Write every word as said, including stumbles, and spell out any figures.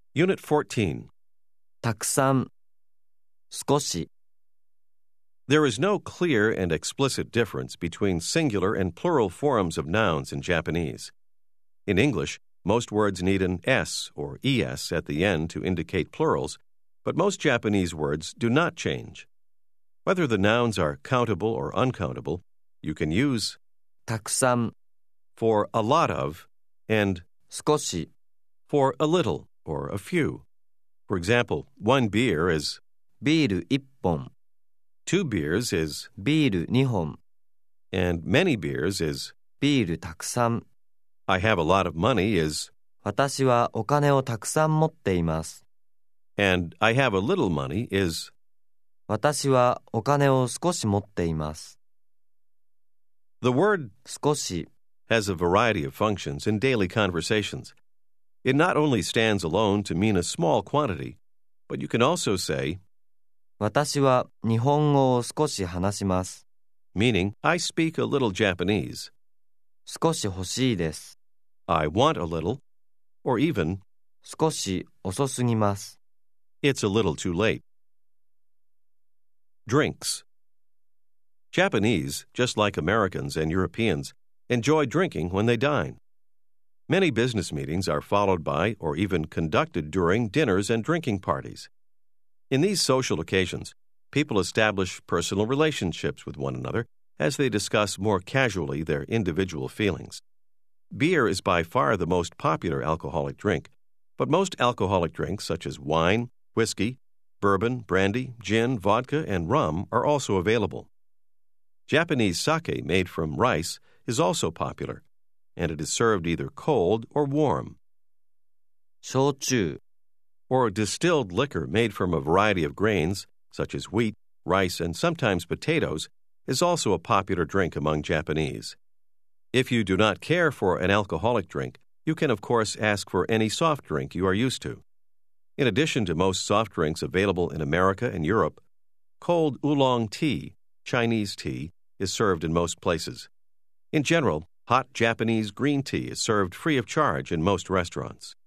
Unit fourteen. たくさん、少し、 There is no clear and explicit difference between singular and plural forms of nouns in Japanese. In English, most words need an S or es at the end to indicate plurals, but most Japanese words do not change. Whether the nouns are countable or uncountable, you can use たくさん、 for a lot of and 少し、 for a little or a few. For example, one beer is ビールいっぽん、 two beers is ビールにほん、 and many beers is ビールたくさん。 I have a lot of money is 私はお金をたくさん持っています。 and I have a little money is 私はお金を少し持っています。 The word 少し、 has a variety of functions in daily conversations. It not only stands alone to mean a small quantity, but you can also say, 私は日本語を少し話します。 meaning I speak a little Japanese, 少し欲しいです。 I want a little, or even 少し遅すぎます。 it's a little too late. Drinks. Japanese, just like Americans and Europeans, enjoy drinking when they dine. Many business meetings are followed by or even conducted during dinners and drinking parties. In these social occasions, people establish personal relationships with one another as they discuss more casually their individual feelings. Beer is by far the most popular alcoholic drink, but most alcoholic drinks such as wine, whiskey, bourbon, brandy, gin, vodka, and rum are also available. Japanese sake made from rice is also popular, and it is served either cold or warm. 焼酎、 Or distilled liquor made from a variety of grains, such as wheat, rice, and sometimes potatoes, is also a popular drink among Japanese. If you do not care for an alcoholic drink, you can of course ask for any soft drink you are used to. In addition to most soft drinks available in America and Europe, cold oolong tea, Chinese tea, is served in most places. In general, hot Japanese green tea is served free of charge in most restaurants.